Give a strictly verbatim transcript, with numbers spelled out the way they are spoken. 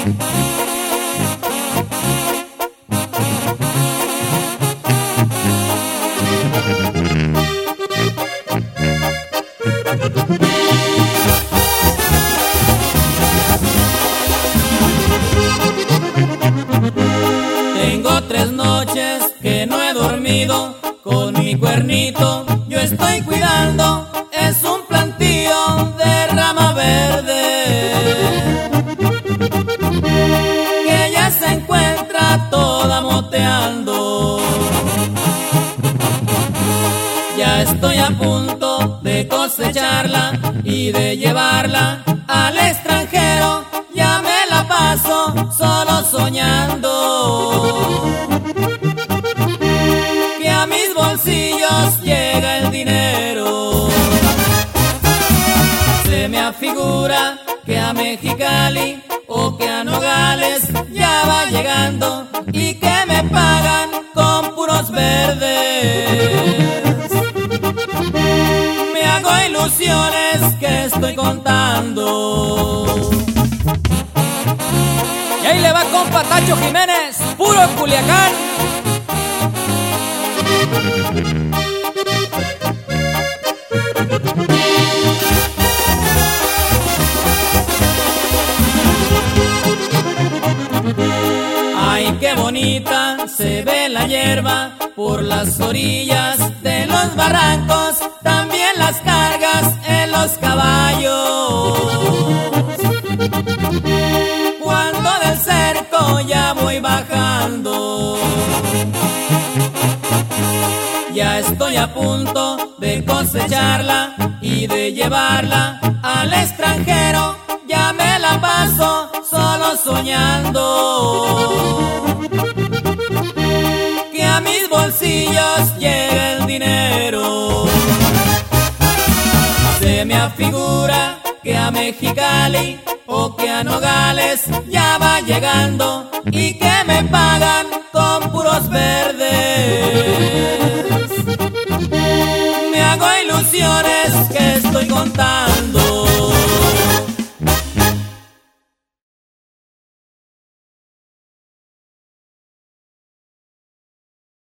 Tengo tres noches que no he dormido, con mi cuernito yo estoy cuidando, es un plantío de rama verde, que ya se encuentra toda moteando. Ya estoy a punto de cosecharla y de llevarla al extranjero, ya me la paso solo soñando que a mis bolsillos llega el dinero. Se me afigura que a Mexicali o que a Nogales ya va llegando y que me pagan con puros verdes. Me hago ilusiones que estoy contando. Y ahí le va compa Tacho Jiménez, puro Culiacán. Ay, qué bonita se ve la hierba por las orillas de los barrancos, también las cargas en los caballos. Cuando del cerco ya voy bajando, ya estoy a punto de cosecharla y de llevarla al extranjero, ya me la paso solo soñando que a mis bolsillos llega el dinero. Se me afigura que a Mexicali o que a Nogales ya va llegando y que me pagan con puros verdes. Me hago ilusiones que estoy contando.